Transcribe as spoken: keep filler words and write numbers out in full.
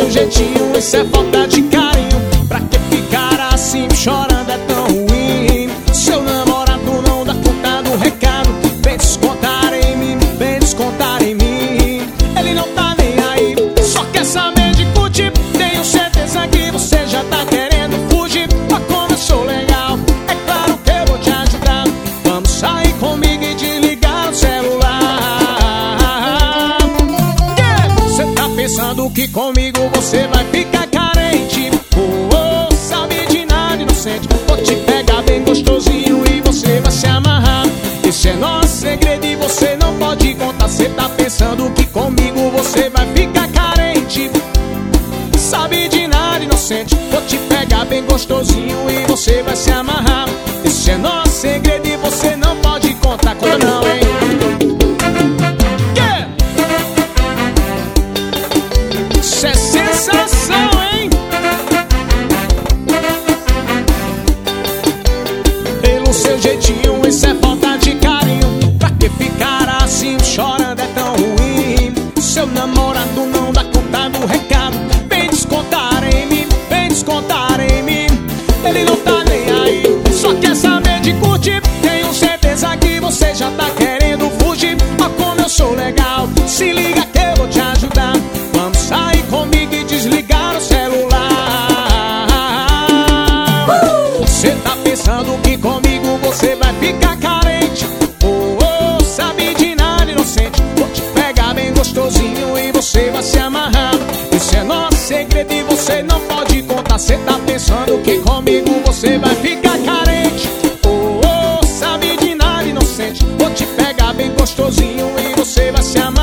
seu jeitinho, isso é falta de carinho. Pra que ficar assim chorando é tão ruim? Seu namorado não dá conta do recado. Vem descontar em mim, vem descontar em mim. Ele não tá nem aí, só quer saber de curtir. Tenho certeza que você já tá querendo fugir. Mas como eu sou legal, é claro que eu vou te ajudar. Vamos sair comigo e desligar o celular. Yeah! Você tá pensando que comigo você vai ficar carente? Oh, oh, sabe de nada, inocente. Vou te pegar bem gostosinho e você vai se amarrar. Esse é nosso segredo e você não pode contar. Você tá pensando que comigo você vai ficar carente? Sabe de nada, inocente. Vou te pegar bem gostosinho e você vai se amarrar. Esse é nosso segredo e você não pode contar com não, hein? Yeah! Isso é sensação, hein? Pelo seu jeitinho, isso é falta de carinho. Pra que ficar assim chorando é tão ruim? Seu namorado não dá conta do recado. Vem descontar em mim, vem descontar em mim. Ele não tá nem aí, só quer saber de curtir. Tenho certeza que você já tá querendo fugir. Ó como eu sou legal, se liga que eu vou te ajudar. Vamos sair comigo e desligar o celular. Você tá pensando que comigo você vai ficar carente? Oh, oh, sabe de nada, inocente. Vou te pegar bem gostosinho e você vai se amarrar. Esse é nosso segredo e você não pode contar. Você tá pensando que comigo você vai ficar carente? Oh, oh, sabe de nada, inocente. Vou te pegar bem gostosinho e você vai se amarrar.